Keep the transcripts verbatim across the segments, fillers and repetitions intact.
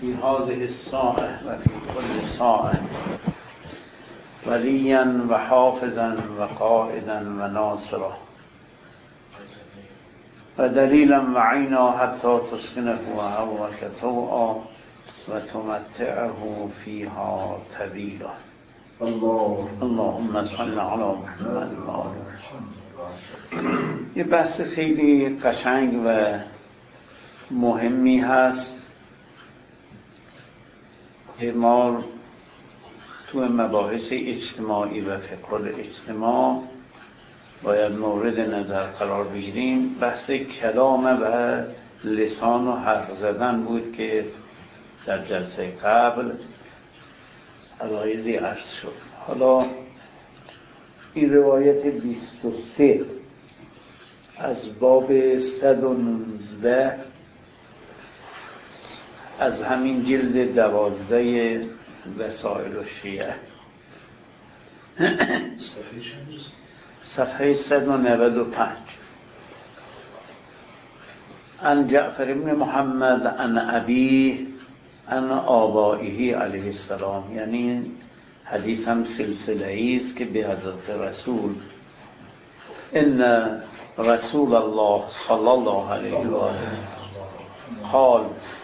في هذه الساعة وفي كل ساعة وليا وحافظا وقائدا وناصرا ودليلا وعينا حتى تسكنه هواك طوعا وتمتعه فيها طويلا. اللهم صل على محمد و آله. یه بحث خیلی قشنگ و مهمی هست که ما تو مباحث اجتماعی و فقه الاجتماع باید مورد نظر قرار بگیریم. بحث کلام و لسان و حرف زدن بود که در جلسه قبل علایزی عرض شد. حالا این روایت بیست و سه از باب صد و نوزده از همین جلد دوازده وسائل الشیعه صفحه صد و نود و پنج. عن جعفر بن محمد عن ابیه عن آبائه علیه السلام، یعنی حدیث هم سلسله ای است که به حضرت رسول ان رسول الله صلی الله علیه و آله قال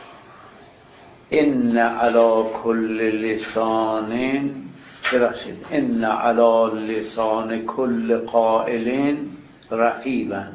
ان علی کل لسان ببخشید ان علی لسان کل قائل رقیبا،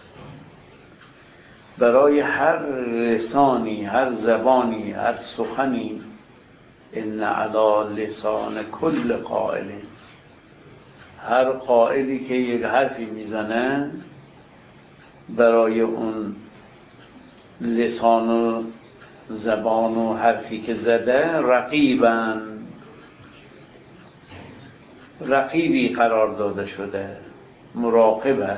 برای هر لسانی، هر زبانی، هر سخنی ان علی لسان کل قائل، هر قائلی که یک حرفی میزنه برای اون لسان و زبان و حرفی که زده رقیباً، رقیبی قرار داده شده، مراقبه.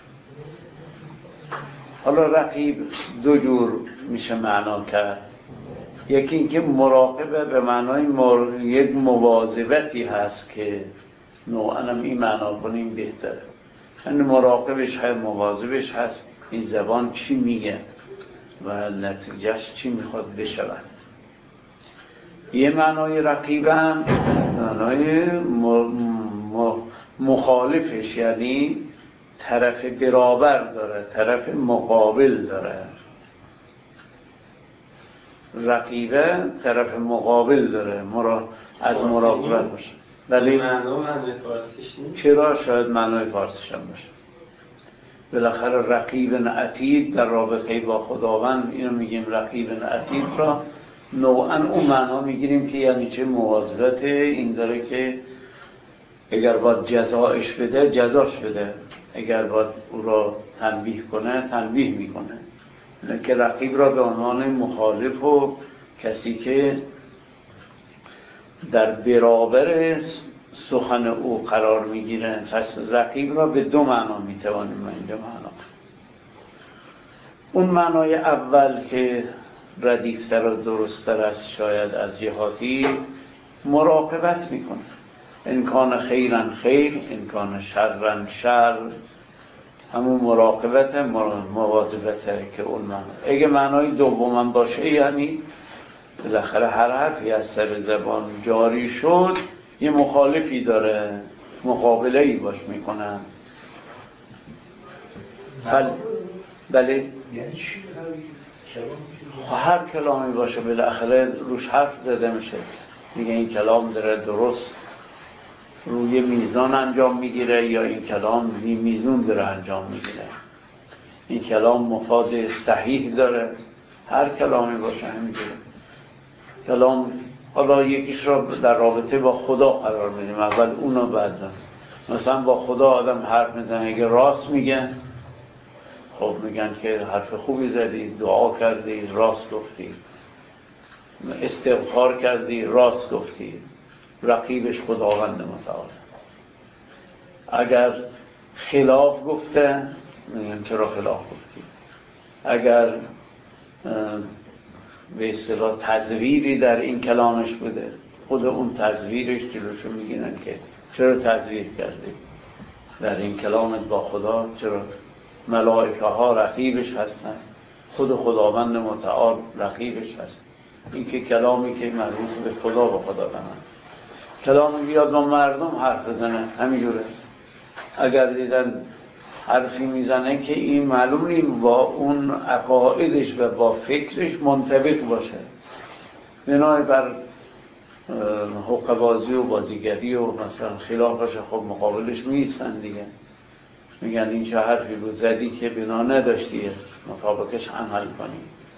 حالا رقیب دو جور میشه معنا کرد. یکی اینکه مراقبه به معنای مر... یک مواظبتی هست که نوعا هم این معنا کنیم بهتره، یعنی مراقبش هست، مواظبش هست این زبان چی میگه و نتیجهش چی میخواد بشود. یه معنای رقیبم معنای م... م... مخالفش، یعنی طرف برابر داره، طرف مقابل داره. رقیبه طرف مقابل داره، مرا... از مراقبت باشه. ولی معنای فارسیش نیست. چرا؟ شاید معنای فارسیش هم باشه. بالاخره رقیب عتید در رابطه با خداوند، اینو میگیم رقیب عتید را نوعا اون معنا میگیریم که یعنی چه مواظبت این داره که اگر باید جزایش بده جزاش بده، اگر باید او را تنبیه کنه تنبیه میکنه. که رقیب را به عنوان مخالف و کسی که در برابر سخن او قرار میگیره. پس رقیب را به دو معنا میتوانیم ما اینجا معنا. اون معنای اول که ردیفتر و درستتر است شاید از جهاتی مراقبت میکنه، انکان خیرن خیر انکان شرن شر، همون مراقبت مواظبته که اون معنی. اگه معنای دومم باشه یعنی بالاخره هر حرفی از سر زبان جاری شد یه مخالفی داره، مقابله ای باش میکنن. بله بله یعنی چی؟ هر کلامی باشه بالاخره روش حرف زده میشه، میگه این کلام داره درست روی میزان انجام میگیره یا این کلام میزون داره انجام میگیره، این کلام مفاد صحیح داره. هر کلامی باشه همینجوره. کلام حالا یکیش را در رابطه با خدا قرار میدیم، اول اونو بعد مثلا با خدا آدم حرف میزنه، اگه راست میگه خب میگن که حرف خوبی زدی، دعا کردی راست گفتی، استغفار کردی راست گفتی، رقیبش خداوند متعال. اگر خلاف گفته میگن چرا خلاف گفتی، اگر به اصطلاح تزویری در این کلامش بوده خود اون تزویرش جلوشو میگیرن که چرا تزویر کردی در این کلامت با خدا، چرا ملائکه ها رقیبش هستن، خود خداوند متعال رقیبش هست. این که کلامی که مربوط به خدا و خدا بنام، کلامی بیاد با مردم حرف بزنه همینجوره. اگر دیدن حرفی میزنه که این معلوم نیست با اون عقایدش و با فکرش منطبق باشه، بنای بر حقه‌بازی و بازیگری و مثلا خلافش خب مقابلش میستن دیگه، میگن این چه حرفی بود زدی که بنا نداشتی مطابقش عمل کنی.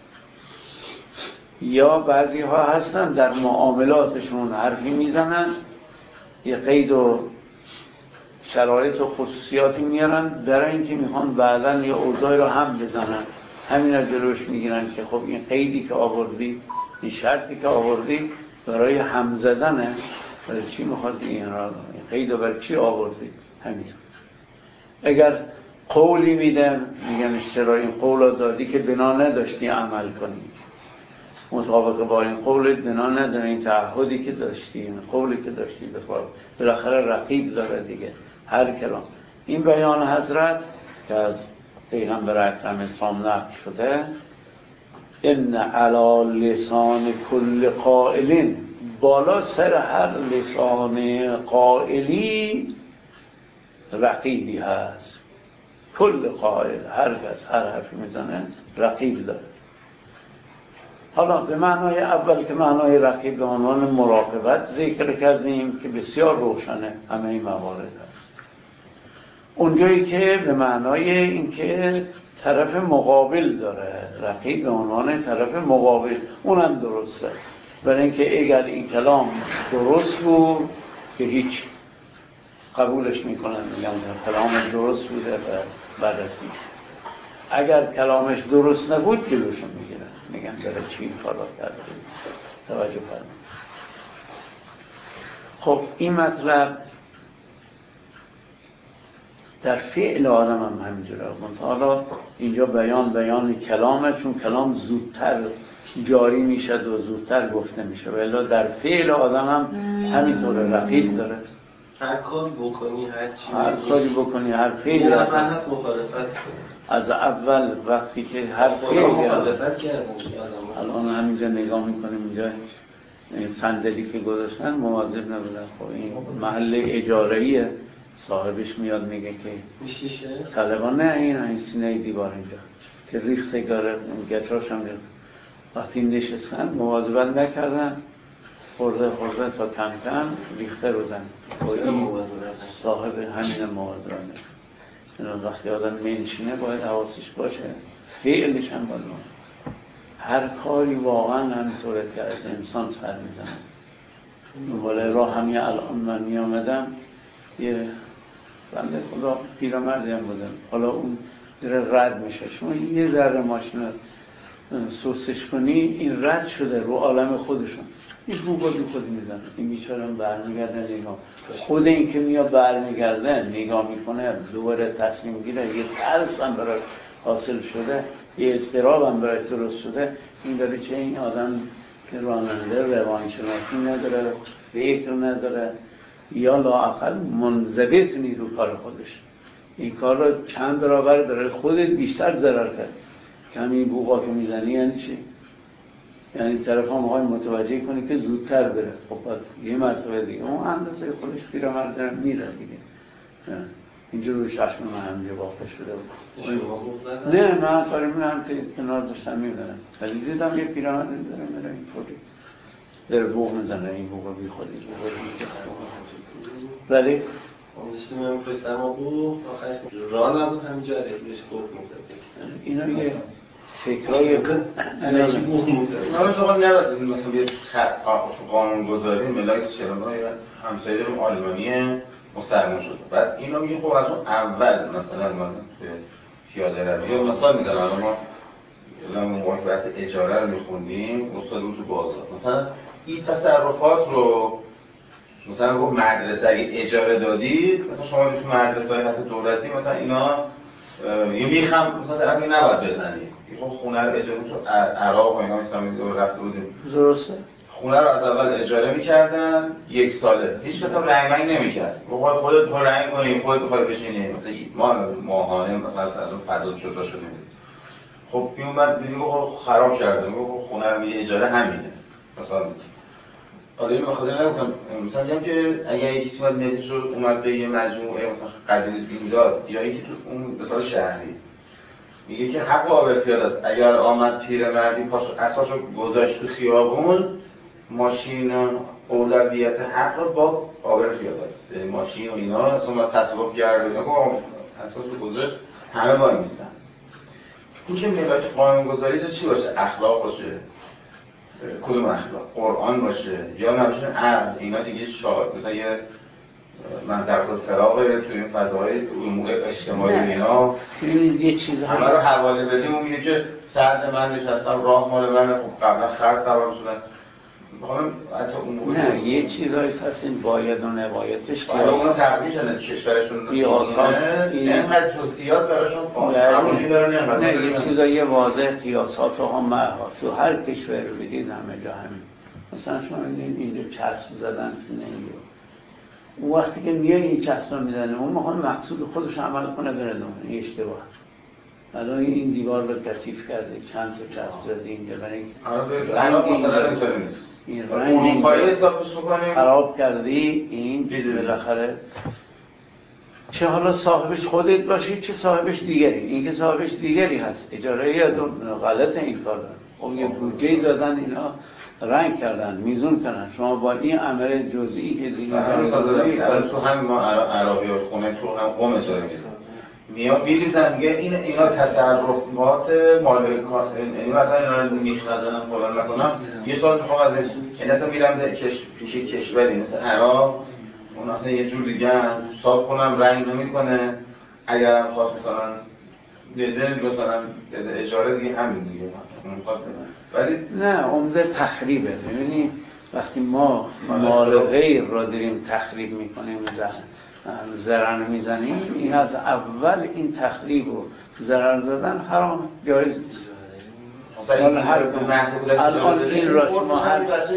یا بعضی ها هستن در معاملاتشون حرفی میزنن، یه قید و شرایط و خصوصیاتی میارن برای اینکه میخوان بعدن یه اوضاعی رو هم بزنن، همین رو جلوش میگیرن که خب این قیدی که آوردی، این شرطی که آوردی برای هم زدنه، برای چی میخواد این را این قید رو برای چی آوردی؟ همین. اگر قولی میدن میگن چرا این قول رو دادی که بنا نداشتی عمل کنی، مطابق با این قولت بنا نداره، این تعهدی که داشتی، این قولی که داشتی بخواه، بالاخره رقیب داره دیگه هر کلام. این بیان حضرت که از پیغمبر اکرم اسلام نقل شده، ان علی لسان کل قائلین، بالا سر هر لسان قائلی رقیبی هست. کل قائل، هر کس هر حرفی میزنه رقیب داره. حالا به معنای اول که معنای رقیب به عنوان مراقبت ذکر کردیم که بسیار روشنه، همه این موارد هست. اونجایی که به معنای اینکه طرف مقابل داره، رقیب به عنوان طرف مقابل، اونم درسته، برای اینکه اگر این کلام درست بود که هیچ قبولش میکنن، میگن کلام درست بوده و بررسی. اگر کلامش درست نبود جلوشون میگیرن، میگن برای چی این کار را کرده. توجه فرمایید. خب این مطلب در فعل آدم هم همینجوره. حالا اینجا بیان بیان کلامه، چون کلام زودتر جاری میشه و زودتر گفته میشه، ولی در فعل آدم هم همینطوره، رقیب داره. هر کار بکنی، هر چی هر کاری بکنی، هر فعلی اول هست مخالفت کنی. از اول وقتی که هر فعلی مخالفت کردن الان همینجا نگاه میکنیم، اینجا صندلی که گذاشتن مواظب نبودن، خب این محل اجاره‌ایه، صاحبش میاد میگه که میشیشه طالبان نه، این این سینه دیوار اینجا که ریخته گاره گچاش هم ریخت. وقتی نشستن مواظبت نکردن، خورده خورده تا کم کم ریخته رو زن. این صاحب همین مواظبت نکنه. وقتی آدم منشینه باید حواسش باشه، فعلش هم باید هر کاری واقعا همینطوره که از انسان سر میزنه. ولی راه همین الان من می آمدم، یه بنده خدا پیرمردی هم بودم، حالا اون داره رد میشه، شما یه ذره ماشین سوسش کنی این رد شده رو عالم خودشون، این بوگا بی خودی میزنه، این بیچاره هم برمیگرده نگاه، خود این که میاد برمیگرده نگاه میکنه دوباره تصمیم گیره، یه ترس هم برای حاصل شده، یه اضطراب هم برای درست شده. این داره چه این آدم که راننده روانشناسی نداره، فکر نداره، یا لااقل منضبط نیست رو کار خودش، این کار رو چند برابر برای خودت بیشتر ضرر کرد. کمی بوقا که میزنی یعنی چی؟ یعنی طرف هم های متوجه کنی که زودتر بره. خب یه مرتبه دیگه اون اندازه خودش پیرمرد داره میره دیگه. اینجا رو چشم من همینجا واقع شده بود. نه من کاری میرم که کنار داشتم میبرم، ولی دیدم یه پیرمرد داره میره اینطوری داره بوق میزنه، این بوقا بی خودی ولی داشتیم من پشت ما بود آخرش راه نبود، همینجا علیه بهش بوق میزد. اینا یه فکرهای علیه بوق میزد. ما شما نباید مثلا بیه قانونگذاری ملاک چرا یا همسایه آلمانی مسلمان شد، بعد اینا میگه خب از اون اول مثلا ما به پیاده روی یا مثلا میزنن، ما الان موقع که بحث اجاره رو میخوندیم استاد بود تو بازار، مثلا این تصرفات رو مثلا گفت مدرسه اگه اجاره دادید، مثلا شما تو مدرسه های حتی دولتی مثلا اینا یه میخم مثلا طرفی نباید بزنید، خب خونه رو اجاره تو عراق و اینا مثلا رفته بودیم درسته خونه رو از اول اجاره می‌کردن یک ساله، هیچ کس هم رنگ نمی‌کرد. موقع خودت تو رنگ کنی، خودت بخوای بشینی، مثلا ما ماهانه مثلا از اون فضا جدا شدیم. خب میومد میگه خراب کرده، میگه خونه رو میگه اجاره همینه مثلا. حالا این بخاطر نگفتم مثلا میگم که اگر یکی چیزی نتیجه شد اومد به یه مجموعه مثلا قدیم این داد یا اینکه تو اون مثلا شهری میگه که حق آبر پیاده است، اگر آمد پیرمردی پاش اساسو گذاشت تو خیابون، ماشین اولویت حق رو با آبر پیاده است، ماشین و اینا اصلا تصادف کرده اینا با اساسو گذاشت همه وای میستن. این که ملاک قانون‌گذاری چی باشه؟ اخلاق باشه. کدوم اخلاق؟ قرآن باشه یا نباشه عقل. اینا دیگه شاهد مثلا یه منطقه فراغه توی این فضاهای امور اجتماعی اینا یه چیزا همه رو حواله بدیم و میگه که سرد من نشستم راه مال منه، خب قبلا خرد سوار شدن میخوام حتی امور نه یه چیزایی هست این باید و نبایدش که حالا اونا تقریبا جنه کشورشون قیاسات اینقدر جزئیات براشون قانونی دارن. نه یه چیزایی واضح قیاسات و هم تو هر کشور رو بدید همه جا همین. مثلا شما می‌بینید اینجا چسب زدن سینه اینجا، اون وقتی که میای این چسب رو میزنه اون موقع مقصود خودش عمل کنه بره دونه، این اشتباه. الان این دیوار رو کثیف کرده، چند تا چسب زده اینجا برای رنگ مثلا اینطوری نیست، این رنگ حسابش بکنیم خراب کردی این بالاخره چه حالا صاحبش خودت باشی چه صاحبش دیگری. این که صاحبش دیگری هست اجاره یا غلط این کار دارن. خب یه بودجه دادن اینا رنگ کردن میزون کردن، شما با این عمل جزئی که دیگه دارن تو هم ما عربی ها خونه تو هم قوم اشاره میاد میریزن میگه این اینا تصرفات مال کار، یعنی مثلا اینا رو میخزنن فلان نکنم یه سال میخوام ازش، یعنی اصلا میرم پیش کشوری مثل عراق اون اصلا یه جور دیگه صاف کنم رنگ نمیکنه، اگرم خواست مثلا بده مثلا اجاره دیگه همین دیگه ولی نه عمده تخریبه. ببینید وقتی ما مال غیر را داریم تخریب میکنیم ضرر میزنیم، این از اول این تخریب و ضرر زدن حرام جایز نیست. الان این را شما هر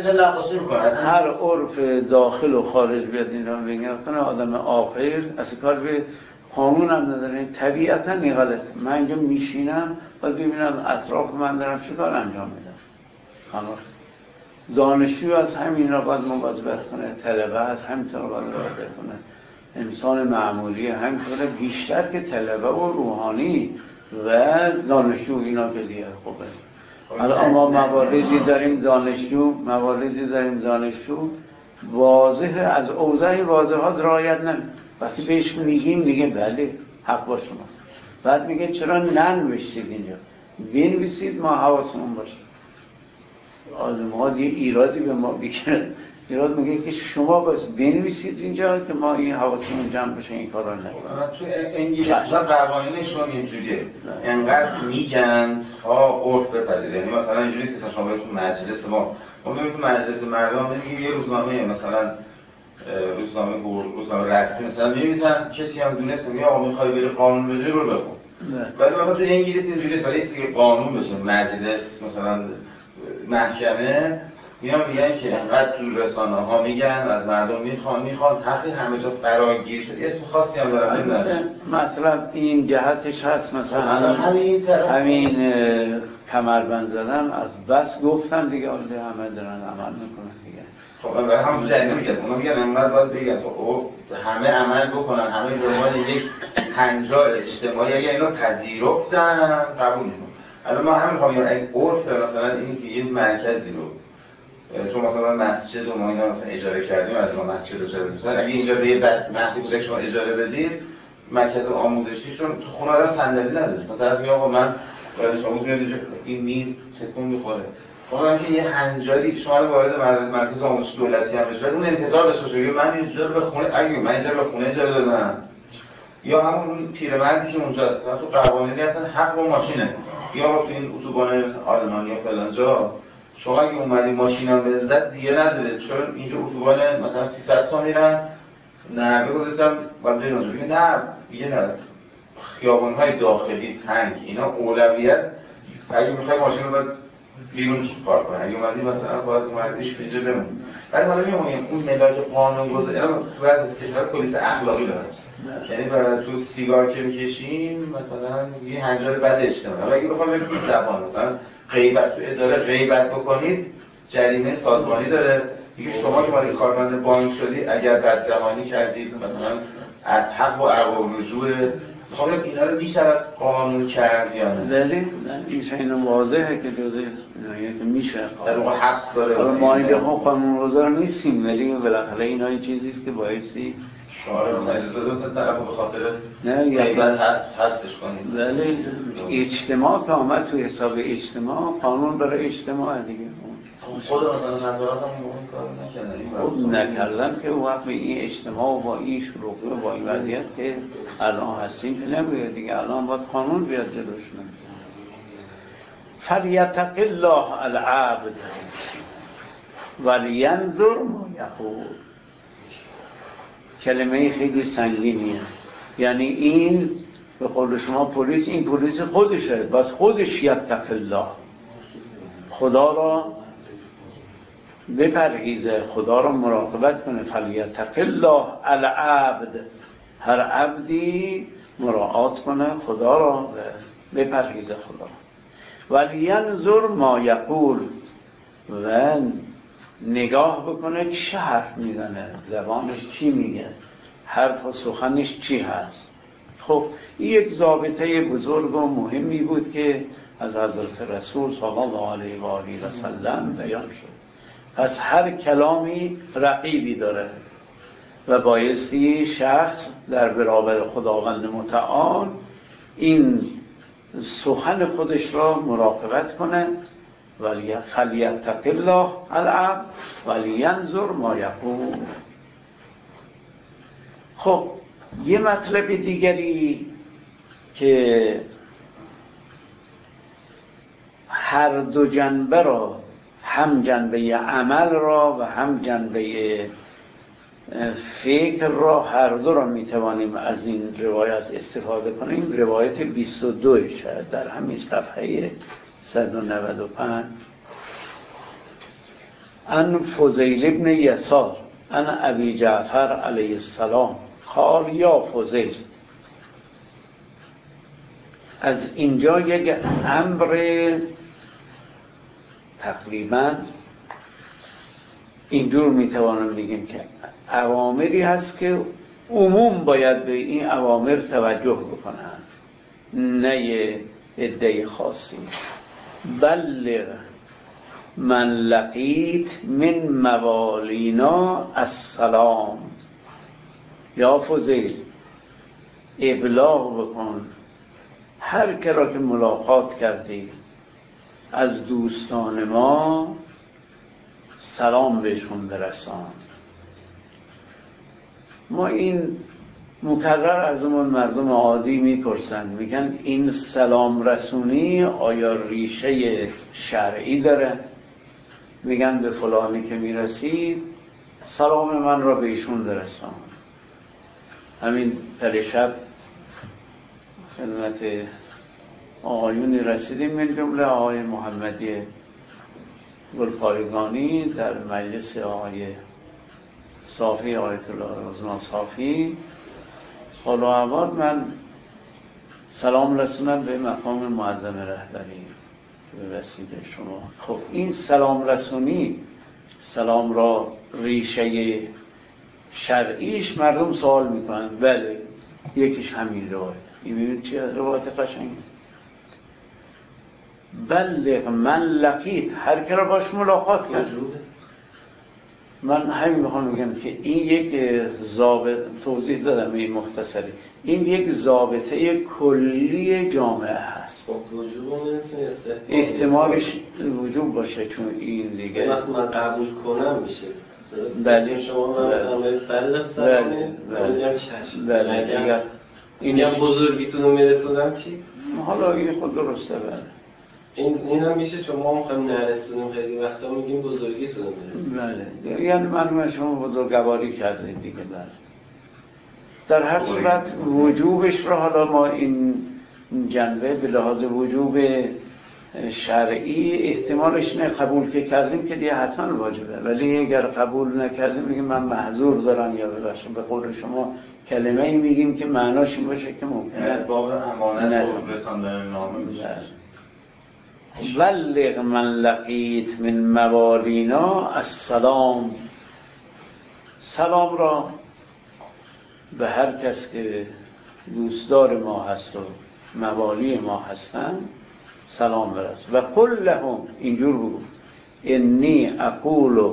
هر عرف داخل و خارج بیاد این را بگیرن کنه آدم عاقل اصلا کار به قانون هم نداره، طبیعتا این غلطه. من اینجا میشینم و ببینم اطراف من دارم چه کار انجام میدم. دانشجو از همین را باید مواظبت کنه، طلبه از همین طور باید مواظبت کنه، انسان معمولی همینطوره بیشتر که طلبه و روحانی و دانشجو اینا که دیگه خوبه. الان ما مواردی داریم دانشجو مواردی داریم دانشجو واضح از اوضاع واضحات رعایت نمیکنه. وقتی بهش میگیم دیگه بله حق با شما، بعد میگه چرا ننوشتید اینجا بنویسید ما حواسمون باشه. آدم‌ها یه ایرادی به ما بگیرن، ایراد میگه که شما بس بنویسید اینجا که ما این حواسمون جمع بشه این کارا نکنیم. تو انگلیسی قوانینشون اینجوریه، انقدر میگن تا عرف بپذیره. یعنی مثلا اینجوریه که شما تو مجلس ما ما میگیم تو مجلس مردم میگیم یه روزنامه مثلا روزنامه روزنامه رسمی مثلا می‌نویسن کسی هم دونست میگه آقا می‌خوای بری قانون بده رو بخون. ولی مثلا تو انگلیس اینجوریه برای اینکه قانون بشه مجلس مثلا محکمه میان میگن که انقدر تو رسانه ها میگن از مردم میخوان میخوان حقی همه جا فراگیر شد. اسم خاصی هم دارن نمیدونم مطلب این جهتش هست مثلا همین همین کمربند زدن از بس گفتن دیگه حالا همه دارن عمل میکنن دیگه. خب من همون جایی نمیگم اونا میگن انقدر باید بگن او همه عمل بکنن، همه به عنوان یک هنجار اجتماعی اگه اینا پذیرفتن قبول میکنن. الان ما همین میخوام یعنی عرف مثلا این که یه مرکزی رو چون مثلا مسجد و ما اینا مثلا اجاره کردیم از ما مسجد اجاره بدیم، اگه اینجا به یه مهدی بوده شما اجاره بدید مرکز آموزشیشون تو خونه دارن صندلی نداره، مثلا میگه آقا من باید شما میاد این میز تکون میخوره. خب من که یه هنجاری شما رو وارد مرکز آموزش دولتی هم بشه اون انتظار داشته باشه من اینجا به خونه اگه من اینجا به خونه اجاره دادم یا همون پیرمردی که اونجا تو قوانینی هستن حق با ماشینه یا تو این اتوبان آلمانی یا فلان جا شما اگه اومدی ماشینم بزد دیگه نداره چون اینجا اتوبان مثلا سیصد تا میرن نه بگذارم باید بریم اونجا بگه نه دیگه نه خیابان‌های داخلی تنگ اینا اولویت اگه میخوای ماشین رو باید بیرون کار کنه. اگه اومدی مثلا باید اومدیش اینجا بمون. ولی حالا میگم اون ملاک قانون‌گذاری الان تو بعضی از کشورها پلیس اخلاقی داره. یعنی برای تو سیگار که میکشیم مثلا یه هنجار بد اجتماعی. حالا اگه بخوام بگم تو زبان مثلا غیبت تو اداره غیبت بکنید جریمه سازمانی داره. دیگه شما که برای کارمند بانک شدی اگر بدگمانی کردید مثلا حق با عقب و رجوع خب اینا رو میشه قانون کرد یا نه؟ ولی میشه اینو واضحه که جزء اینایی که میشه در واقع حبس داره. حالا ما اینجا خب قانون‌گذار نیستیم ولی بالاخره اینا این چیزیست که بایستی شعار مثلا اجازه مثلا طرفو به خاطر نه یا غیبت حبسش کنید. ولی اجتماع که آمد تو حساب اجتماع قانون برای اجتماع دیگه خود مثلا نظارت هم اون کار نکردن. خب نکردن که وقت به این اجتماع و با این شروع و با این وضعیت که الان هستیم که نمیگه دیگه الان باید قانون بیاد جلوشون. فلیتق الله العبد ولینظر ما یقول. کلمه خیلی سنگینیه. یعنی این به قول شما پلیس این پلیس خودشه باید خودش یتق الله خدا را بپرهیزه خدا را مراقبت کنه. فلیتق الله العبد هر عبدی مراعات کنه خدا را بپرهیزه خدا. ولینظر ما یقول و نگاه بکنه چه حرف میزنه زبانش چی میگه حرف و سخنش چی هست. خب این یک ضابطه بزرگ و مهمی بود که از حضرت رسول صلی الله علیه و آله و سلم بیان شد. پس هر کلامی رقیبی داره و بایستی شخص در برابر خداوند متعال این سخن خودش را مراقبت کنه. ولی فلیتق الله العبد ولینظر ما یقول. خب یه مطلب دیگری که هر دو جنبه را هم جنبه عمل را و هم جنبه فکر را هر دو را میتوانیم از این روایت استفاده کنیم. روایت بیست و دو شاید در همین صفحه صد و نود و پنج ان فضیل ابن یسار ان ابی جعفر علیه السلام قال یا فضیل. از اینجا یک امر تقریبا اینجور میتوانم بگیم که اوامری هست که عموم باید به این اوامر توجه بکنن نه یه عده خاصی. بلغ من لقیت من موالینا السلام. یا فضیل ابلاغ بکن هر که را که ملاقات کردی از دوستان ما سلام بهشون برسان. ما این مکرر از اون مردم عادی میپرسن میگن این سلام رسونی آیا ریشه شرعی داره؟ میگن به فلانی که میرسید سلام من را به ایشون برسان. همین پریشب خدمت آقایونی رسیدیم من جمله آقای محمدی گلپایگانی در مجلس آقای صافی آیت الله عظما صافی. حالا اول من سلام رسونم به مقام معظم رهبری به وسیله شما. خب این سلام رسونی سلام را ریشه شرعیش مردم سوال میکنن. بله یکیش همین روایت. این چه روایت قشنگی. بلغ من لقیت هر که را باش ملاقات کرد. من همین میخوام بگم که این یک ضابط توضیح دادم این مختصری. این یک ضابطه کلی جامعه هست. احتمالش وجوب باشه چون این دیگه وقتی من قبول کنم میشه. بله شما مثلا بلغ سلامه بله چشم بله اگر این هم بزرگیتون رو میرسونم چی؟ حالا این خود درسته. بله این این هم میشه چون ما میخوایم نرسونیم خیلی وقتا میگیم بزرگیتون رو میرسونیم. بله یعنی من شما بزرگواری کردید دیگه. بله در هر صورت وجوبش رو حالا ما این جنبه به لحاظ وجوب شرعی احتمالش اینه قبول که کردیم که دیگه حتما واجبه، ولی اگر قبول نکردیم میگیم من معذور دارم یا ببخشید به قول شما کلمه ای میگیم که معناش این باشه که ممکنه باب امانت و رساندن نامه میشه. بلغ من لقیت من موالینا السلام، سلام را به هر کس که دوستدار ما هست و موالی ما هستن سلام برس. و قل لهم، اینجور بگو انی اقول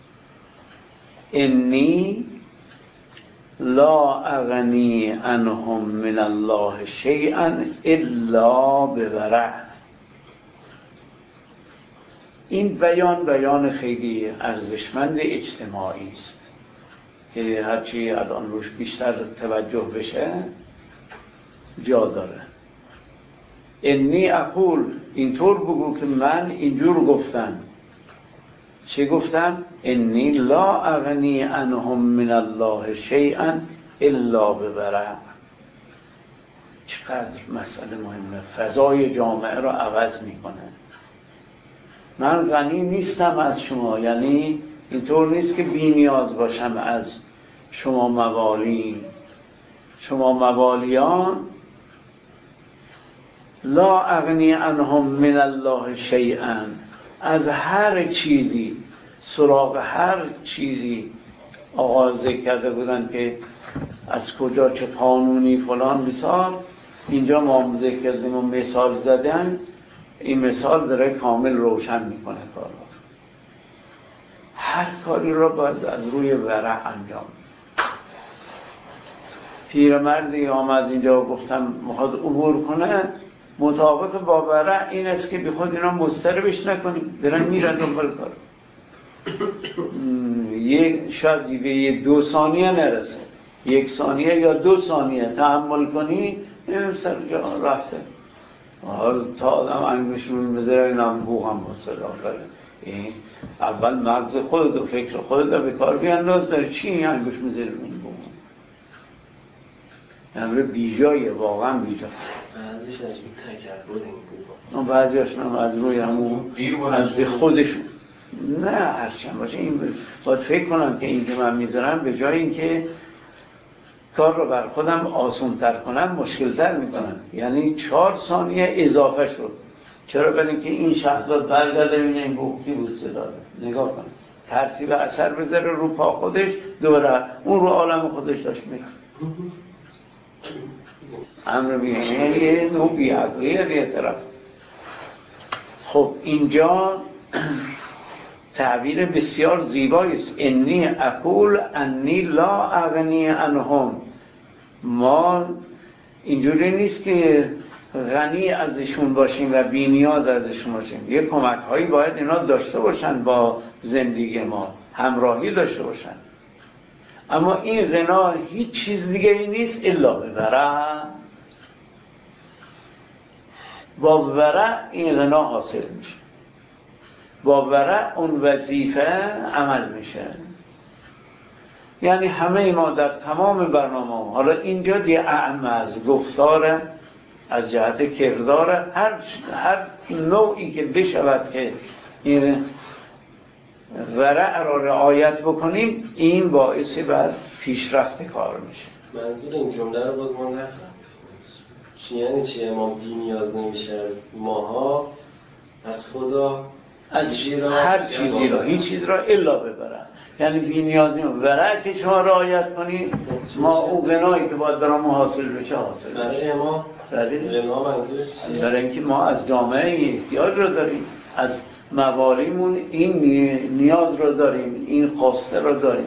انی لا اغنی عنهم من الله شیئا الا بورع. این بیان بیان خیلی ارزشمند اجتماعی است که هرچی الان روش بیشتر توجه بشه جا داره. انی اقول، اینطور بگو که من اینجور گفتم. چه گفتم؟ انی لا اغنی عنهم من الله شیئا الا بورع. چقدر مسئله مهمه، فضای جامعه را عوض میکنه. من غنی نیستم از شما، یعنی اینطور نیست که بی نیاز باشم از شما موالی. شما موالیان لا اغنی عنهم من الله شیئا، از هر چیزی، سراغ هر چیزی آقا ذکر کرده بودن که از کجا چه قانونی فلان بسار، اینجا ما ذکر کردیم و مثال زدن. این مثال داره کامل روشن میکنه کار را. هر کاری را باید از روی ورع انجام. پیرمردی آمد اینجا و گفتم میخواد عبور کنه، مطابق با ورع این است که بی خود اینا مضطربش نکنیم، برن میرن دنبال کار. یک شاید به یک دو ثانیه نرسه، یک ثانیه یا دو ثانیه تحمل کنی این سر جا رفته. حالا تا آدم انگوشمون بذاره این هم بو هم بسر آخره. این اول مغز خود و فکر خود رو به کار بیانداز، داره چی این انگوش میذاره این بو امر بیجایه، واقعا بیجایه. بعضیش از این تکرر این بو، بعضی هاشون از روی همون از به خودشون نه هرچند باشه این باید فکر کنم که این که من میذارم به جای این که کار رو بر خودم آسان‌تر کنم مشکل‌تر میکنم. یعنی چهار ثانیه اضافه شد. چرا؟ برای اینکه این شخص داد برگرده ببینه این بوقتی بود صدا نگاه کنه، ترتیب اثر بذاره رو پا خودش، دوره اون رو عالم خودش داشت میره. امر میگه یه نوع بیعقلیه به طرف. خب اینجا تعبیر بسیار زیبایی است. انی اقول انی لا اغنی عنهم. ما اینجوری نیست که غنی ازشون باشیم و بی نیاز ازشون باشیم. یه کمک هایی باید اینا داشته باشن، با زندگی ما همراهی داشته باشن. اما این غنا هیچ چیز دیگه ای نیست الا به ورع. با ورع این غنا حاصل میشه، با ورع اون وظیفه عمل میشه. یعنی همه ما در تمام برنامه، حالا اینجا دیگه اعم از گفتاره، از جهت کرداره، هر هر نوعی که بشود که این ورع را رعایت بکنیم، این باعث بر پیشرفت کار میشه. منظور این جمله رو باز ما نفهمیدیم. چی یعنی چیه؟ ما بی نیاز نمیشه از ماها، از خدا، از هر چیزی را، هیچ چیز را الا ببرن. یعنی بی نیازی ورع که شما رعایت کنید، ما اون غنایی که باید برای ما حاصل بشه حاصل بشه. برای ما غنا منظورش چیه؟ برای اینکه ما از جامعه احتیاج را داریم، از موالیمون این نیاز را داریم، این خواسته را داریم.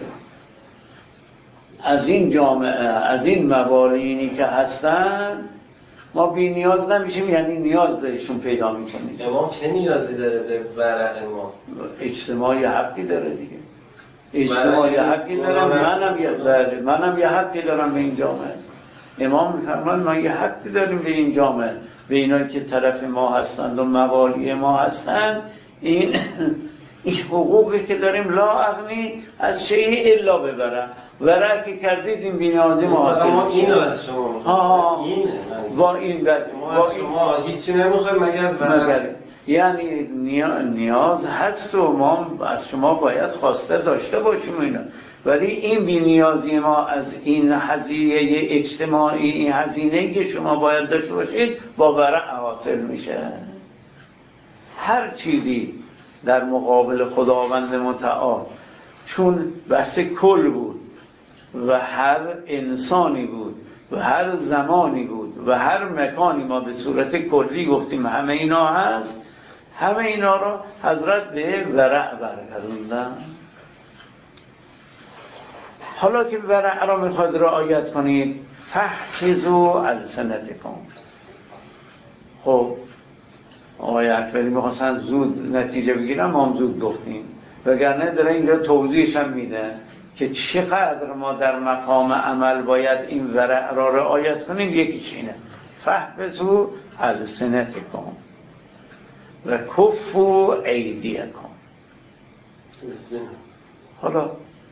از این جامعه، از این موالینی که هستن ما بی نیاز نمیشیم، یعنی نیاز بهشون پیدا میکنیم. امام چه نیازی داره به ورع ما؟ اجتماعی حقی داره دیگه. اجتماعی حقی دارم، منم یه داره. منم یه حقی دارم به این جامعه. امام میفرمان ما یه حقی داریم به این جامعه، به اینایی که طرف ما هستند و موالی ما هستند. این این حقوقی که داریم لا اغنی از شیء الا ببرم. ورع که کردید این بی‌نیازی ما حاصل میشه. اینو از شما ها این با این در با شما هیچی نمیخوایم مگر ورع. یعنی نیاز هست و ما از شما باید خواسته داشته باشیم اینا، ولی این بی‌نیازی ما از این هزینه اجتماعی، این هزینه‌ای که شما باید داشته باشید با ورع حاصل میشه. هر چیزی در مقابل خداوند متعال چون بحث کل بود و هر انسانی بود و هر زمانی بود و هر مکانی ما به صورت کلی گفتیم همه اینا هست، همه اینا رو حضرت به ورع برگردوندن. حالا که ورع را میخواد رعایت کنید، فاحفظوا السنتکم. خب آقای اکبری میخواستن زود نتیجه بگیرن، ما هم زود گفتیم، وگرنه داره اینجا توضیحش هم میده که چقدر ما در مقام عمل باید این ورع را رعایت کنیم. یکیش اینه فاحفظوا السنتکم و کفوا ایدیکم. حالا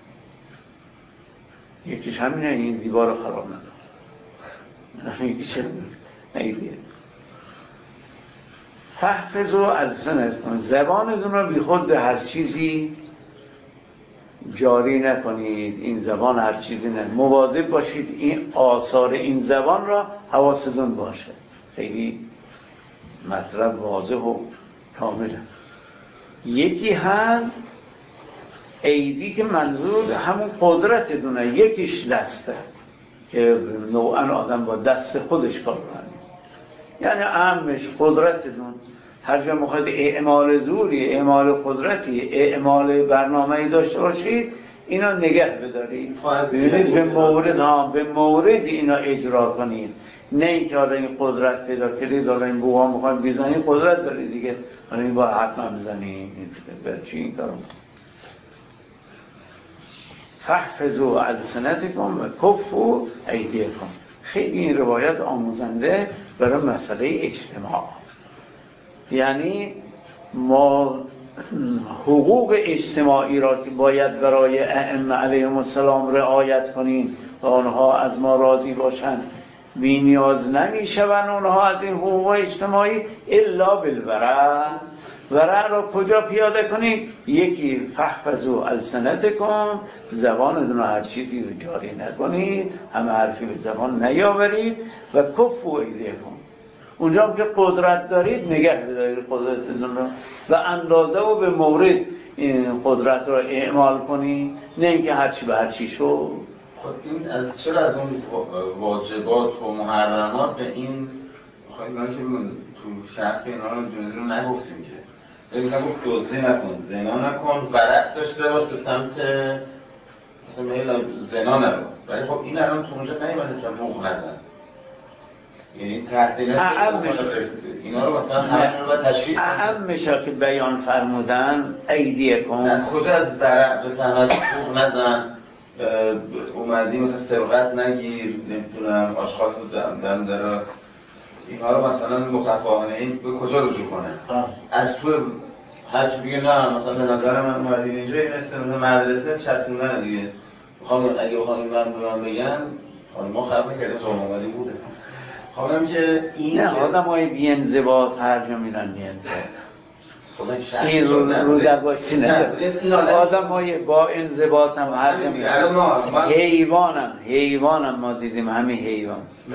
یکیش همینه، این دیوار رو خراب نکن. یکیش ایدیه فاحفظوا السنتکم، زبانتون رو بی خود به هر چیزی جاری نکنید. این زبان هر چیزی نه، مواظب باشید این آثار این زبان را حواستون باشه. خیلی مطلب واضح و کامله. یکی هم ایدی که منظور همون قدرت دونه، یکیش دسته که نوعا آدم با دست خودش کار کنه، یعنی اهمش قدرت دون. هر جا میخواید اعمال زوری، اعمال قدرتی، اعمال برنامه‌ای داشته باشید، اینا نگه بدارید، ببینید به مورد ها به مورد اینا اجرا کنید. نه اینکه حالا این قدرت پیدا کردید، حالا این بوها میخواید بزنید، قدرت دارید دیگه، حالا این باید حتما بزنید. چی این کارو؟ فاحفظوا السنتکم و کفوا ایدیکم. خیلی این روایت آموزنده برای مسئله اجتماع. یعنی ما حقوق اجتماعی را که باید برای ائمه علیهم السلام رعایت کنیم و آنها از ما راضی باشند، بی نیاز نمیشوند اونها از این حقوق اجتماعی الا بالورع. ورع را کجا پیاده کنید؟ یکی فاحفظوا السنتکم، زبانتون رو هر چیزی رو جاری نکنید، همه حرفی به زبان نیاورید، و کفوا ایدیکم، اونجا هم که قدرت دارید نگه بدارید قدرتتون رو و اندازه و به مورد این قدرت رو اعمال کنید، نه اینکه هرچی به هرچی شو. خب این از چرا از اون واجبات و محرمات به این خواهی من که تو شرح اینا رو جنزی رو نگفتیم که مثلا گفت دزدی نکن، زنا نکن، ورع داشته باش به سمت مثلا میل زنا نرو، ولی خب این الان تو اونجا نیومده مثلا بوق نزن، یعنی تحصیل اینا رو مثلا همه رو تشریح اعمشا که بیان فرمودن ایدیکم، از کجا از ورع به سمت بوق نزن، اومدی مثلا سرقت نگیر، نمیتونم آشغال تو دم داره، اینها رو مثلا مخففانه این به کجا رجوع کنه؟ آه. از تو هر چی بگه نه مثلا به نظر من اومدین اینجا این مثل مدرسه چسبوندن دیگه، میخوام اگه بخوام این من به من بگن ما خراب نکردیم تو اومدی بوده. خواهم که این نه آدم های بی انضباط هر جا میرن بی انضباط، این رو در باشی نه آدم های با انضباط هم هر جا میرن. حیوانم حیوانم ما دیدیم همین حیوان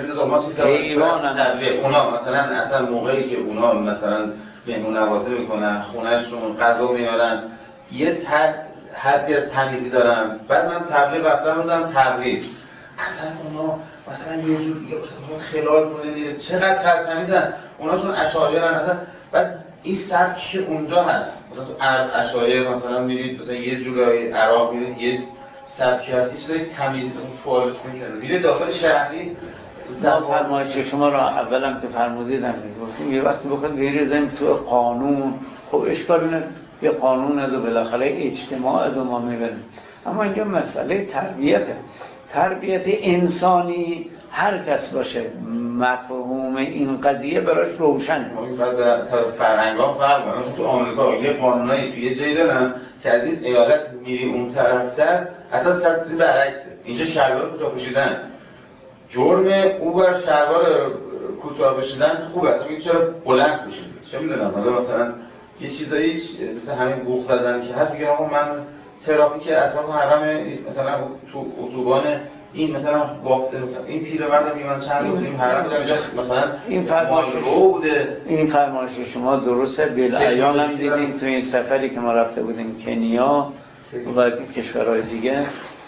حیوانم اونا مثلا اصلا موقعی که اونا مثلا مهمون نوازی میکنن خونهشون غذا میارن یه حدی از تمیزی دارن، بعد من تبلیغ رفتم بودم تبریز اصلا اونا مثلا یه جور دیگه مثلا خلال کنه چقدر ترتمیزن اونا، چون اشعاری هستن اصلا. بعد این سبک که اونجا هست مثلا تو اشعاری مثلا میرید مثلا یه جورای عراق میرید یه سبکی هست یه چیزای تمیزی مثلا توالت میکنه، میره داخل شهری زبان فرمایش شما را اولم که فرمودیدم میگفتیم یه وقتی بخواد بریزیم تو قانون، خب اشکالی نه، یه قانون ادو بالاخره اجتماع ادو ما میبریم، اما اینجا مسئله تربیته، تربیت انسانی هر کس باشه مفهوم این قضیه براش روشن. بعد فرهنگ‌ها فرق کنه، تو آمریکا یه قانونایی تو یه جایی دارن که از این ایالت میری اون طرفتر اصلا سبزی برعکسه، اینجا شلوار کوتاه پوشیدن جرم، او بر شلوار کوتاه پوشیدن خوبه، اصلا میگه چرا بلند پوشیدی، چه میدونم حالا مثلا یه چیزایی مثل همین بوق زدن که هست میگه آقا من ترافیک اطراف حرم مثلا تو اتوبان این مثلا بافته مثلا این پیرمرد میگن چند روز این حرم بودم اینجا مثلا این فرمایش بوده. این فرمایش شما درسته. بالعیان هم دیدیم تو این سفری که ما رفته بودیم کنیا و کشورهای دیگه،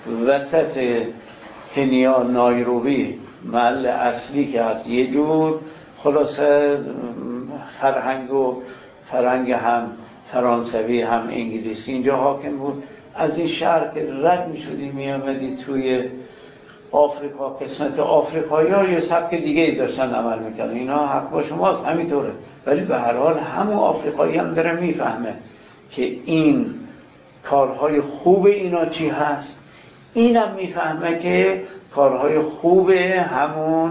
وسط کنیا نایروبی محل اصلی که هست یه جور خلاصه فرهنگ و فرهنگ هم فرانسوی هم انگلیسی اینجا حاکم بود. از این شهر که رد می شدی می آمدی توی آفریقا، قسمت آفریقایی ها یه سبک دیگه ای داشتن عمل میکردن. اینا حق با شماست همینطوره، ولی به هر حال همون آفریقایی هم داره میفهمه که این کارهای خوب اینا چی هست، اینم میفهمه که کارهای خوب همون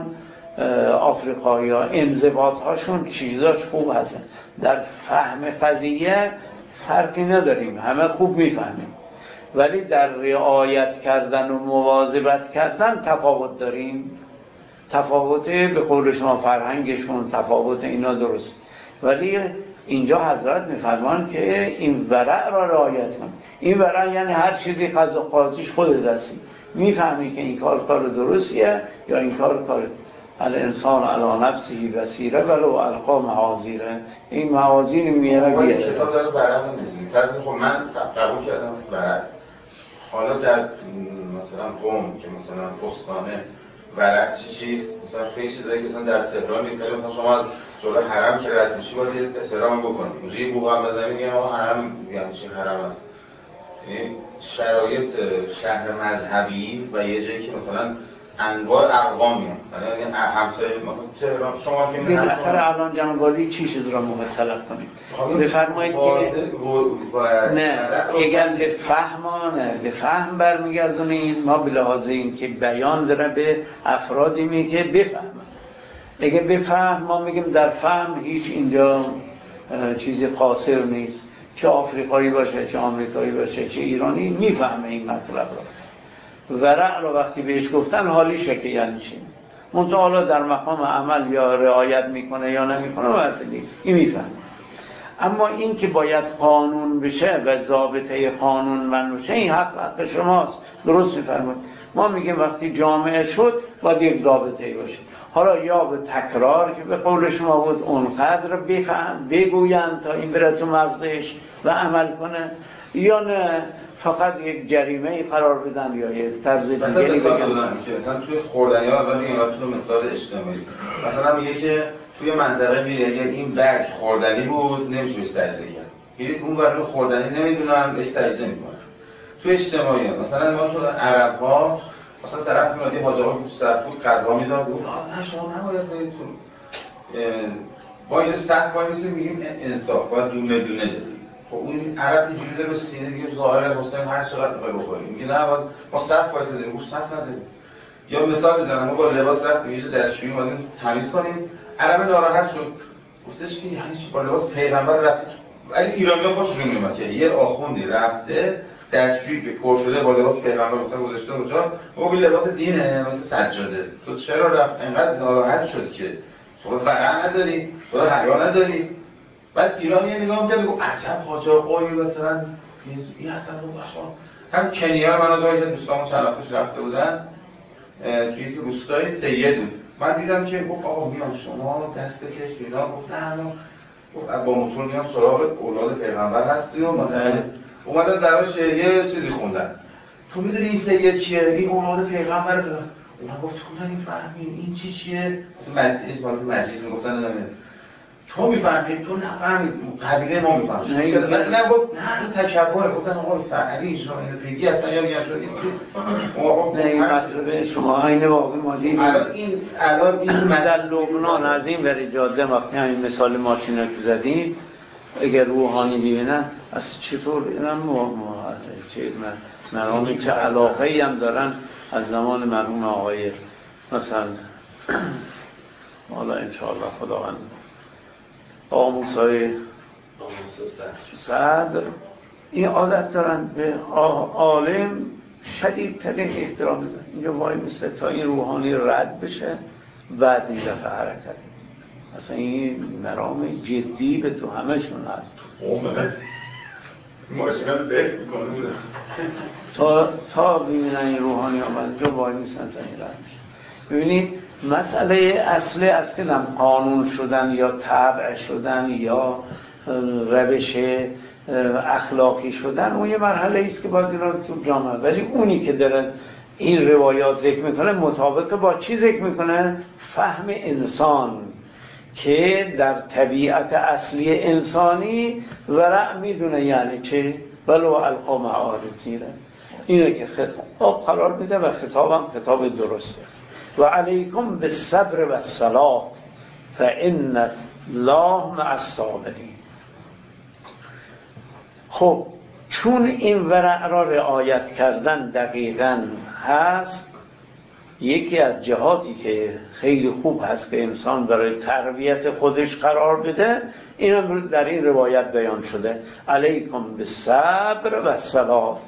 آفریقایی ها انضباط هاشون چیزاش خوب هستن. در فهم قضیه فرقی نداریم، همه خوب میفهمیم، ولی در رعایت کردن و مواظبت کردن تفاوت داریم. تفاوت به قول شما فرهنگشون تفاوت اینا درست، ولی اینجا حضرت میفرمان که این ورع را رعایت کن. این ورع یعنی هر چیزی قضا قاضیش خود دستی میفهمی که این کار کار درستیه یا این کار کار الانسان علی نفسی بصیره ولو القا محاذیره. این محاذیر میاره بیاره. کتاب داره ورع می‌نویسه. طرف خب من قبول کردم ورع. حالا در مثلا قم که مثلا استانه ورع چی چیز مثلا خیلی چیزایی که مثلا در تهران نیست، مثلا شما از جلوی حرم که رد میشی باید یه احترام بکنید. اونجا یه بوق هم بزنید میگن آقا حرم یعنی چی حرم است. یعنی شرایط شهر مذهبی و یه جایی که مثلا انواع اقوام میان، یعنی همسایه مثلا تهران شما که میگن بالاخره الان جناب عالی چی چیز را مطلب کنید؟ بفرمایید که نه اگر به فهمانه به فهم برمیگردونیم ما به لحاظ این که بیان داره به افرادی می که بفهمن. اگر بفهم ما میگیم در فهم هیچ اینجا چیزی قاصر نیست، چه آفریقایی باشه چه آمریکایی باشه چه ایرانی میفهمه این مطلب را. ورع رو وقتی بهش گفتن حالیشه که یعنی چی، منتها حالا در مقام عمل یا رعایت میکنه یا نمیکنه وقتی این میفهمه. اما این که باید قانون بشه و ضابطه قانون من بشه این حق حق شماست، درست میفرمایید. ما میگیم وقتی جامعه شد باید یک ضابطه‌ای باشه. حالا یا به تکرار که به قول شما بود اونقدر بفهم بگویند تا این بره تو مغزش و عمل کنه، یا نه فقط یک جریمه قرار بدن یا یک طرز دیگری بگن. مثلا مثلا توی خوردنی ها اول میگم تو مثال اجتماعی مثلا میگه که توی منطقه میگه اگر این برگ خوردنی بود نمیشه سجده کرد، میگه اون برگ خوردنی نمیدونم بهش سجده میکنه. توی اجتماعی ها مثلا ما تو عرب ها مثلا طرف میاد یه حاج آقا تو صف بود غذا میداد گفت نه شما نباید برید تو با این صف وای میسیم میگیم انصاف باید دونه دونه بدید. خب اون عرب اینجوری داره به سینه دیگه ظاهر حسین هر چقدر میخوای بخوریم میگه نه باید ما صف وایسادیم اون صف نداریم. یا مثال میزنم ما با لباس رفتیم یه دستشویی اومدیم تمیز کنیم، عرب ناراحت شد گفتش که یعنی چی با لباس پیغمبر رفتید. ولی ایرانی‌ها خوششون میومد که یه آخوندی رفته دستشویی که پر شده با لباس پیغمبر مثلا گذاشته اونجا، او به لباس دینه مثل سجاده، تو چرا رفت انقدر ناراحت شد که تو ورع نداری، تو حیا نداری؟ بعد ایرانی یه نگاه می‌کرد میگه عجب حاج آقایی مثلا این اصلا شما هم کنیا من از جایی که دوستامون چند وقت پیش رفته بودن توی یک روستای سید بود، من دیدم که گفت آقا میان شما دست کش اینا، گفت نه گفت با موتور میان سراغ اولاد پیغمبر هستی و مثلا اومدن درش یه چیزی خوندن، تو میدونی این سید کیه؟ این اولاد پیغمبر تو. اونا گفت تو نمی‌فهمی این چی چیه؟ مثلا مجلس واسه مجلس میگفتن نمیدونم تو میفهمی تو نفهمی قبیله ما میفهمی نه نه گفت نه تکبر گفتن آقا فعلی شما این پیگی اصلا یا میگن تو نیستی نه این مطلب شما عین واقع ما دیدیم. الان این الان این در لبنان از این ور جاده وقتی همین مثال ماشینا که زدیم اگر روحانی ببینن از چطور اینم چه مرحومی چه علاقه‌ای هم دارن از زمان مرحوم آقای مثلا حالا انشاءالله خداوند آقا موسی صدر این عادت دارن به عالم شدیدترین احترام بزن. اینجا وای میسته تا این روحانی رد بشه بعد این دفعه حرکت اصلا این مرام جدی به تو همشون هست. ماشینم بهت میکنه بودم تا تا ببینن این روحانی آمد جو وای میسن تا این رد میشه. ببینید مسئله اصلی از که قانون شدن یا طبع شدن یا روش اخلاقی شدن اون یه مرحله ایست که باید اینا تو جامعه، ولی اونی که داره این روایات ذکر میکنه مطابق با چی ذکر میکنه؟ فهم انسان که در طبیعت اصلی انسانی ورع میدونه یعنی چه؟ ولو القا معارضیره اینه که خطاب قرار میده و خطابم خطاب درسته. و علیکم بالصبر و الصلاة فإن الله مع الصابرین. خب چون این ورع را رعایت کردن دقیقاً هست، یکی از جهاتی که خیلی خوب هست که انسان برای تربیت خودش قرار بده این در این روایت بیان شده علیکم بالصبر و الصلاة.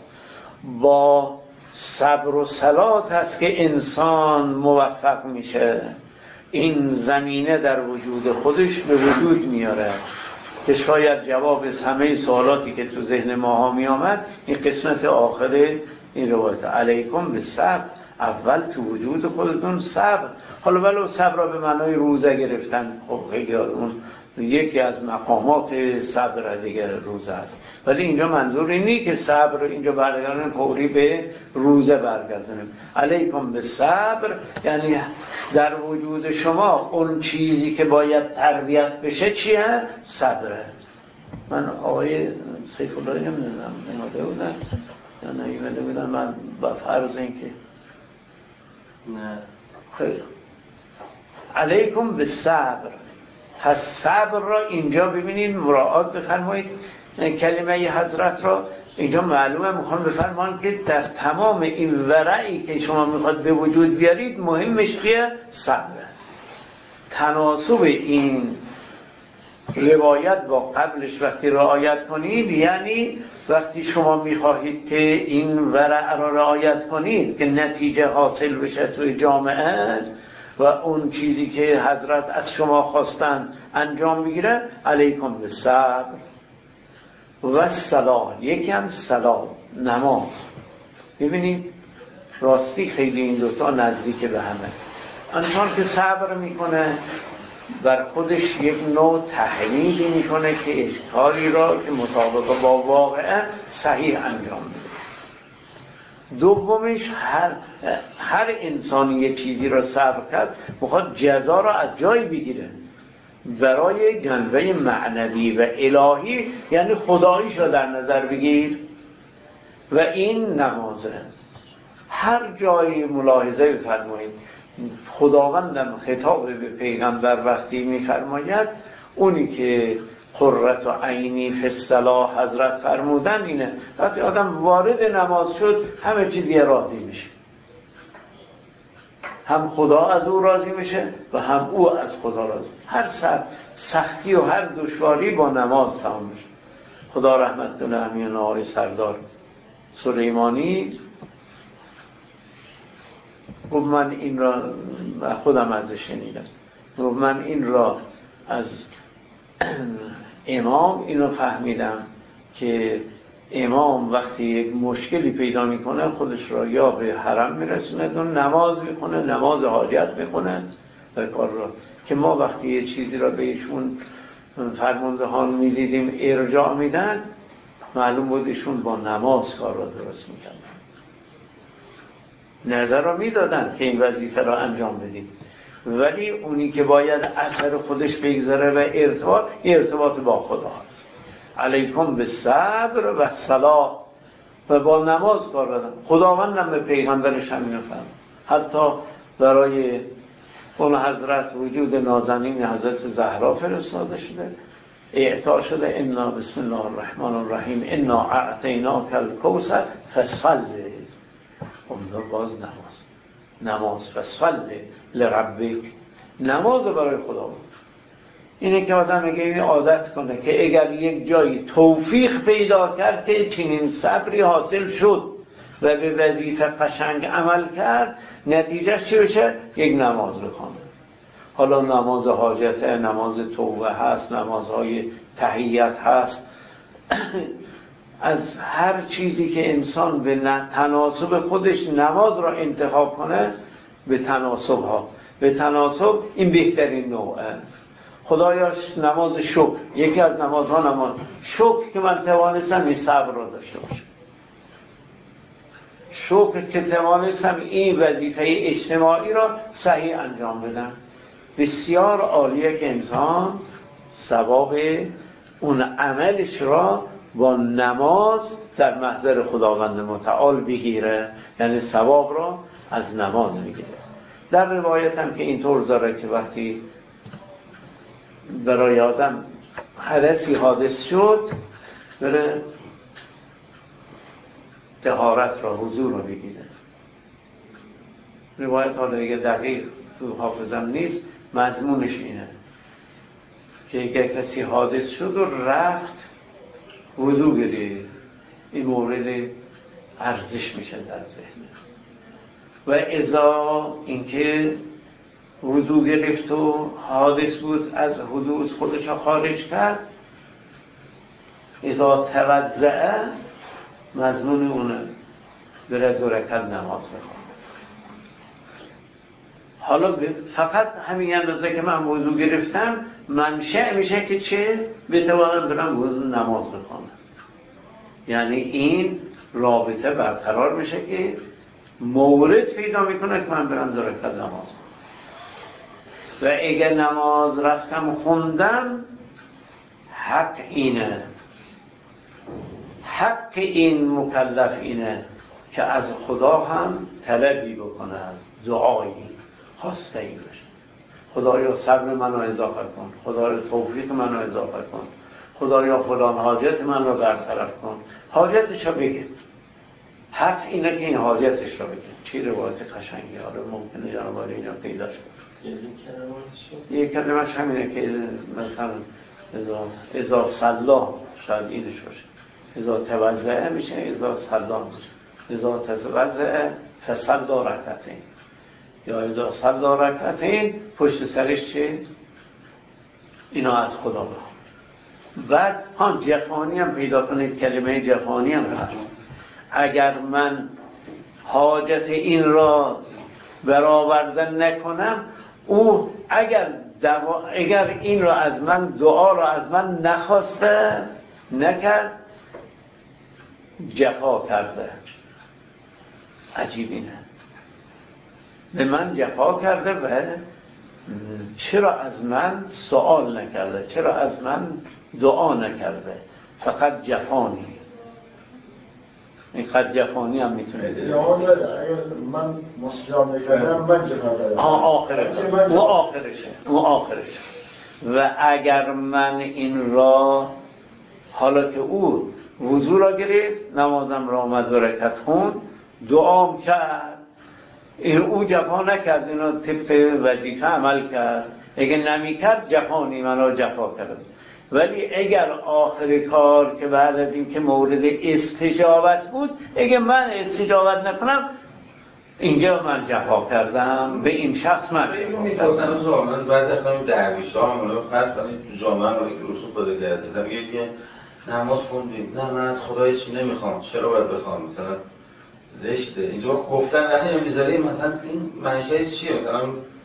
با صبر و صلات هست که انسان موفق میشه این زمینه در وجود خودش به وجود میاره که شاید جواب همه سوالاتی که تو ذهن ماها می آمد این قسمت آخر این روایت علیکم بالصبر. اول تو وجود خودتون صبر، حالا ولو صبر را به معنای روزه گرفتن، خب خیلی اون یکی از مقامات صبر دیگه روزه است، ولی اینجا منظور اینی که صبر اینجا برگردن فوری به روزه برگردنیم. علیکم بالصبر یعنی در وجود شما اون چیزی که باید تربیت بشه چیه؟ صبره. من آقای سیف الله نمیدونم ایماده بودن یا نه ایماده بودن، من با فرض این که نه خیلی علیکم بالصبر. پس صبر را اینجا ببینید مراعات بفرمایید کلمه حضرت را اینجا معلومه میخوان بفرمایید که در تمام این ورعی که شما میخواد به وجود بیارید مهمش چیه؟ صبر. تناسب این روایت با قبلش وقتی رعایت کنید یعنی وقتی شما میخواهید که این ورع را رعایت کنید که نتیجه حاصل بشه توی جامعه و اون چیزی که حضرت از شما خواستن انجام بگیره علیکم بالصبر و الصلاة. یکی هم صلاة نماز. ببینید راستی خیلی این دوتا نزدیک به همه. انسان که صبر میکنه بر خودش یک نوع تحمیلی میکنه که کاری را که مطابق با واقعه صحیح انجام بده. دومیش هر هر انسانی یک چیزی را صبر کرد میخواد جزا را از جایی بگیره برای جنبه معنوی و الهی، یعنی خداییش را در نظر بگیر و این نمازه. هر جایی ملاحظه بفرمایید خداوندم خطاب به پیغمبر وقتی میفرماید اونی که قرة عینی فی الصلاة حضرت فرمودن اینه وقتی آدم وارد نماز شد همه چی دیگه راضی میشه، هم خدا از او راضی میشه و هم او از خدا راضی. هر سختی و هر دشواری با نماز تمام میشه. خدا رحمت کنه همین آقای سردار سلیمانی گفت من این را خودم ازش شنیدم، گفت من این را از امام اینو فهمیدم که امام وقتی یک مشکلی پیدا میکنه خودش را یا به حرم میرسونه و نماز میکنه، نماز حاجت میکنه و کار را که ما وقتی یه چیزی را به ایشون فرماندهان میدیدیم ارجاع میدن معلوم بود ایشون با نماز کار را درست میکنن، نظر را میدادن که این وظیفه را انجام بدید، ولی اونی که باید اثر خودش بگذاره و ارتباط ارتباط با خدا هست. علیکم بالصبر و الصلاة و با نماز کار دادن. خداوندم به پیغمبرش همین فرمود. حتی برای اون حضرت وجود نازنین حضرت زهرا فرستاده شده، اعطا شده انا بسم الله الرحمن الرحیم انا اعطیناک الکوثر فصل. اون باز نماز نماز فصل لربک، نماز برای خدا بود. اینه که آدم اگه این عادت کنه که اگر یک جایی توفیق پیدا کرد که چنین صبری حاصل شد و به وظیفه قشنگ عمل کرد، نتیجهش چی بشه؟ یک نماز بخونه. حالا نماز حاجت، نماز توبه هست، نمازهای تحیت هست. از هر چیزی که انسان به تناسب خودش نماز را انتخاب کنه، به تناسب ها به تناسب این بهترین نوعه. خدایاش نماز شکر، یکی از نمازها نماز شکر که من توانستم این صبر را داشته باشم، شکر که توانستم این وظیفه اجتماعی را صحیح انجام بدم. بسیار عالیه که انسان ثواب اون عملش را با نماز در محضر خداوند متعال بگیره، یعنی ثواب را از نماز میگیره. در روایت هم که اینطور داره که وقتی برای آدم حدثی حادث شد، بره طهارت را، وضو را بگیره. روایت حالا دیگه دقیق تو حافظم نیست، مضمونش اینه که اگر کسی حادث شد و رفت وضو گرفت، این مورد ارزش میشه در ذهن. و اذا اینکه وضو گرفت و حادث بود، از حدوث خودش خارج کرد، اذا توضأ، مضمون اونه بره دو رکعت نماز بخونه. حالا فقط همین اندازه که من وضو گرفتم منشأ میشه که چه؟ بتوانم برم وضو نماز بخونم. یعنی این رابطه برقرار میشه که مورد پیدا میکنه که من برم دو رکعت نماز بخونم. و اگر نماز رفتم خوندم، حق اینه، حق این مکلف اینه که از خدا هم طلبی بکنه، دعایی خواسته ای بشه. خدایا صبر منو اضافه کن، خدایا توفیق منو اضافه کن، خدایا فلان حاجت من رو برطرف کن. حاجتش رو بگه، حق اینه که این حاجتش رو بگه. چی روایت قشنگی، حالا ممکنه جنابالی اینا پیداش کنه. یه کلمه‌اش همینه که مثلا ازا ازا صلا، شاید اینش باشه، ازا توضأ میشه، ازا صلا میشه، ازا توضأ فصلا رکعتین، یا ازا صلا رکعتین پشت سرش چه؟ اینا از خدا بخون. بعد ها جفانی هم پیدا کنید، کلمه جفانی هم هست. اگر من حاجت این را برآورده نکنم، او اگر دوا... اگر این را از من، دعا را از من نخواسته، نکرد، جفا کرده. عجیب اینه، به من جفا کرده و چرا از من سوال نکرده، چرا از من دعا نکرده، فقط جفانی. این قد جفانی هم میتونه بده. من مسلم نکردم، من جفا دارم. آخرش او آخرشه او آخرشه و اگر من این را، حالا که او وضو را گرفت، نمازم را آمد و رکعت خوند، دعام کرد، این او جفا نکرد، اینا طبق وظیفه عمل کرد. اگه نمی کرد جفانی منو جفا کرد. ولی اگر آخر کار که بعد از این که مورد استجابت بود، اگه من استجابت نکنم، اینجا من جفا کردم، به این شخص من می‌خواستم از زمان بعضی اقدام درویش‌ها هم پس برای جامعه رو که رسول خدا کرده، میگه که نماز خوندیم، نه من از خدای چی نمیخوام، چرا باید بخوام؟ مثلا زشته اینجا گفتن وقتی نمیذاری، مثلا این منشأ چیه؟ مثلا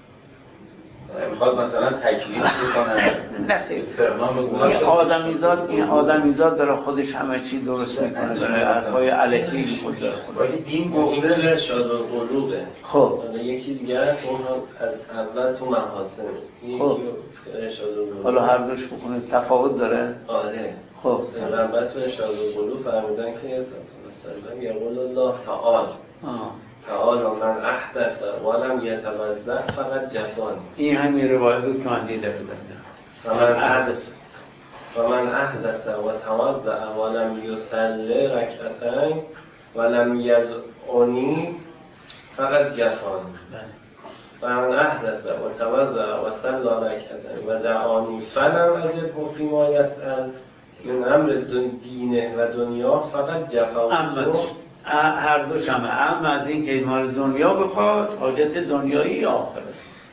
میخواد مثلا تکلیف بکنن. نه خیلی این آدمیزاد این آدمیزاد داره خودش همه چی درست میکنه، داره حرفای الکی خود داره. ولی دین گفته ارشاد القلوبه. خب یکی دیگه است، اون از اول تو محاسن، یکی ارشاد القلوب. حالا هر دوش بکنه تفاوت داره. آره. خب پیغمبر تو ارشاد القلوب فرمودن که صلی الله علیه و یقول الله تعالی تعالی من احدث ولم یتوضأ فقط جفانی. این همین روایت بود که من دیده بودم. من احدث و من احدث و توضأ ولم یصلی رکعتین ولم یدعنی فقط جفانی. و من احدث و توضأ و صلی رکعتین و دعانی فلم اجده فیما یسأل من امر دینه و دنیا فقط جفانی. هر دوش همه، هم از این که مال دنیا بخواد، حاجت دنیایی آخره،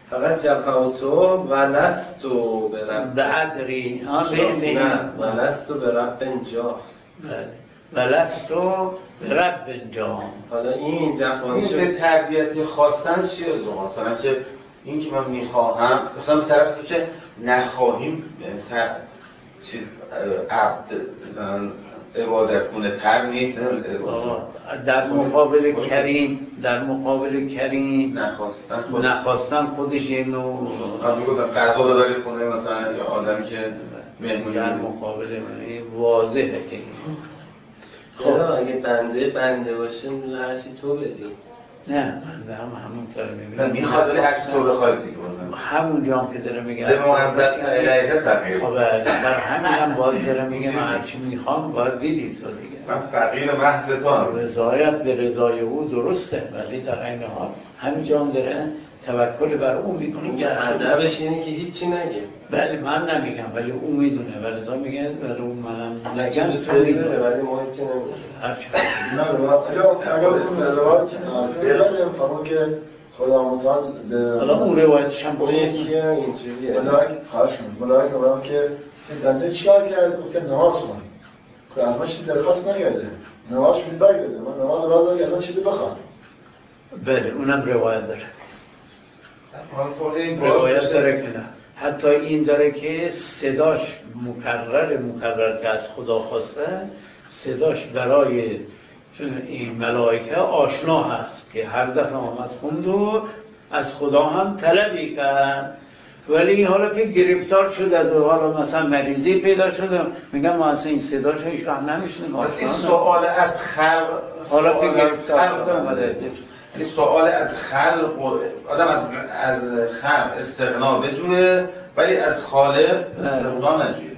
فقط جفوتو و لستو به رب به عدری نه و لستو به رب جاف و لستو به رب جاف. حالا این جفانی این به تربیتی خواستن چیه؟ مثلا که این که من میخواهم مثلا به طرف که نخواهیم تر... چیز عبد عبادت گونه تر نیست. در مقابل کریم در مقابل کریم نخواستن خودش, نخواستن خودش یه نوع من میگفتم غذا رو داری خونه مثلا یا آدمی که مهمونی در مقابل من واضحه که خب اگه بنده بنده باشه هرچی تو بدی. نه بنده هم همونطور میبینم میخواد ولی هرچی تو بخواید دیگه همون جام که داره میگه به منزل الهیه فقیر. خب در همین هم باز داره میگه من هرچی میخوام باید بدی تو دیگه. من فقیر محض تو هم رضایت به رضای او درسته ولی در این حال همین جام داره توکل بر او میکنه که ادبش اینه که هیچی نگه. بله من نمیگم ولی او میدونه ولی رضا میگه ولی اون منم نگم میدونه ولی ما هیچی نمیگه. هرچی نه اگر اگر اون روایت بله فرمود که خدا متعال حالا اون روایتش هم اون یکیه اینجوریه. ملائک خواهش کنم ملائک میگن که این بنده چیکار کرد که نماز خونه که از من چیزی درخواست نکرده نماز فیدبک بده من نماز را دارم که از من چیزی بخوام. بله اونم روایت داره روایت داره که نه حتی این داره که صداش مکرر مکرر که از خدا خواسته صداش برای این ملائکه آشنا هست که هر دفعه آمد خوند و از خدا هم طلبی کرد ولی حالا که گرفتار شده و حالا مثلا مریضی پیدا شده میگم ما اصلا این صداش هیچ وقت نمیشنیم. این سوال از خلق حالا که گرفتار شده اومده این سوال از خلق آدم از از خلق استغنا بجوه ولی از خالق استغنا نجوه.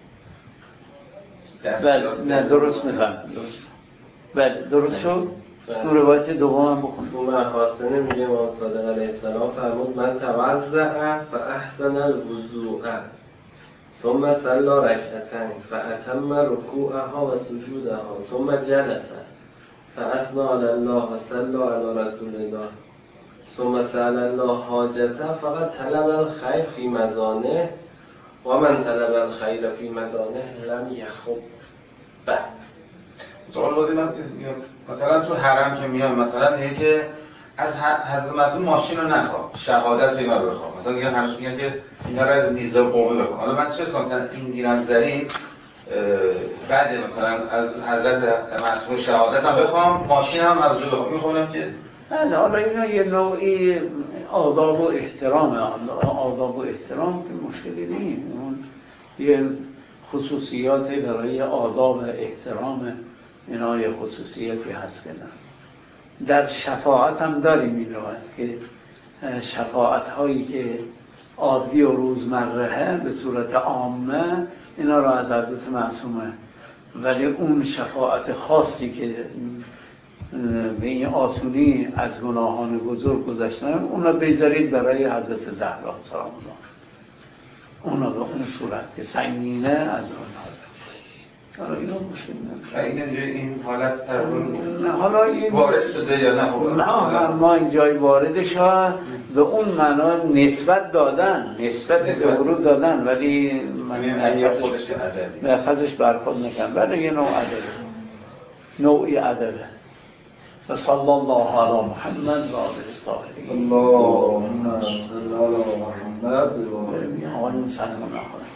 بله نه درست میفهم درست بله درست شد. تو روایت دوم هم بخونم. تو محاسنه میگه امام صادق علیه السلام فرمود من توضع فاحسن الوضوء ثم صلى ركعتين فاتم ركوعها وسجودها ثم جلس فاثنى على الله وصلى على رسول الله ثم سأل الله حاجته فقط طلب الخير في مزانه ومن طلب الخير في مدانه لم يخب. بعد سوال بازی من مثلا تو حرم که میان مثلا میگه که از حضرت مسعود ماشین رو نخواه شهادت اینا رو بخواه مثلا میگن همش میگن که اینا رو از میزان قومی بخواه. حالا من چه کنم مثلا این گیرم زرین بعد مثلا از حضرت مسعود شهادت هم بخوام ماشین هم از جو بخوام میخونم که بله حالا اینا یه نوعی آداب و احترام آداب و احترام که مشکلی نیست اون یه خصوصیات برای آداب احترام اینا یه خصوصیتی هست که نه. در شفاعت هم داریم این رو که شفاعت هایی که عادی و روزمره به صورت عامه اینا رو از حضرت معصومه ولی اون شفاعت خاصی که به این آسونی از گناهان بزرگ گذشتن اونا بذارید برای حضرت زهرا سلام الله اونا به اون صورت که سنگینه از اون حالا اینا مشکل نمیشه این حالت تقریبا حالا این وارد شده یا نه نه ما اینجای وارد شد به اون معنا نسبت دادن نسبت به ورود دادن ولی من خودش ادبی لفظش برخورد نکنم ولی یه نوع ادبه نوعی ادبه و صلی الله علی محمد و آله الطاهرین اللهم صل علی محمد و آله سلام نخورم.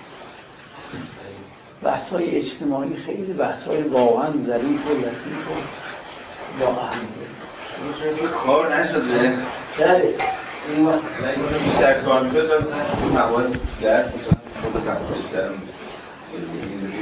بحث‌های اجتماعی خیلی بحث‌های واقعا ظریف و لطیف و با اهمیت. این کار نشده. بله. این وقت بیشتر کار می‌کنه چون مواز درس مثلا خود بیشتر